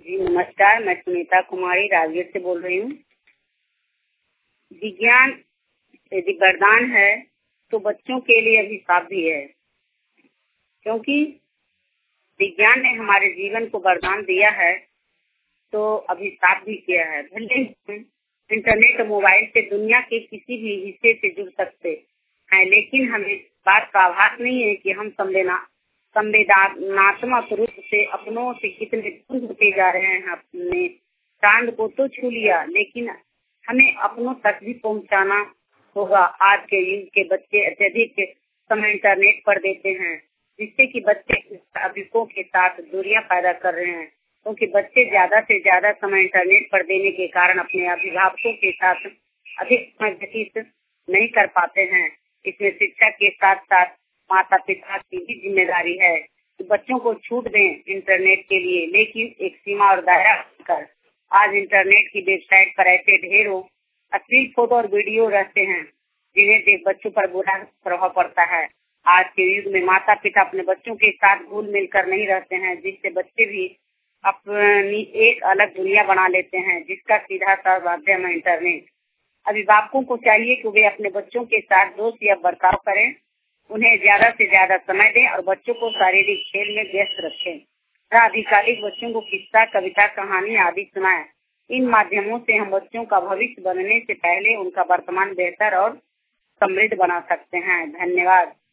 जी नमस्कार, मैं सुनीता कुमारी राजगीर से बोल रही हूँ। विज्ञान यदि वरदान है तो बच्चों के लिए अभिशाप भी है, क्योंकि विज्ञान ने हमारे जीवन को वरदान दिया है तो अभिशाप भी किया है। भले इंटरनेट और मोबाइल से दुनिया के किसी भी हिस्से से जुड़ सकते हैं, लेकिन हमें बात का आभास नहीं है कि हम संवेदनात्मक रूप से अपनों से कितने दूर होते जा रहे हैं। अपने चांद को तो छू लिया, लेकिन हमें अपनों तक भी पहुंचाना होगा। आज के युग के बच्चे अत्यधिक समय इंटरनेट पर देते हैं, जिससे कि बच्चे अभिभावकों के साथ दूरियां पैदा कर रहे हैं, क्योंकि बच्चे ज्यादा से ज्यादा समय इंटरनेट पर देने के कारण अपने अभिभावकों के साथ अधिक समय व्यतीत नहीं कर पाते हैं। इसमें शिक्षा के साथ साथ माता पिता की भी जिम्मेदारी है कि बच्चों को छूट दें इंटरनेट के लिए, लेकिन एक सीमा और दायरा कर। आज इंटरनेट की वेबसाइट पर ऐसे ढेरों अश्लील फोटो और वीडियो रहते हैं जिन्हें देख बच्चों पर बुरा प्रभाव पड़ता है। आज के युग में माता पिता अपने बच्चों के साथ घुल मिलकर नहीं रहते हैं, जिससे बच्चे भी अपनी एक अलग दुनिया बना लेते हैं, जिसका सीधा सा माध्यम है इंटरनेट। अभिभावकों को चाहिए कि वे अपने बच्चों के साथ दोस्त या बर्ताव करें, उन्हें ज्यादा से ज्यादा समय दें और बच्चों को शारीरिक खेल में व्यस्त रखें। अधिकारिक बच्चों को किस्सा, कविता, कहानी आदि सुनाएं। इन माध्यमों से हम बच्चों का भविष्य बनने से पहले उनका वर्तमान बेहतर और समृद्ध बना सकते हैं। धन्यवाद।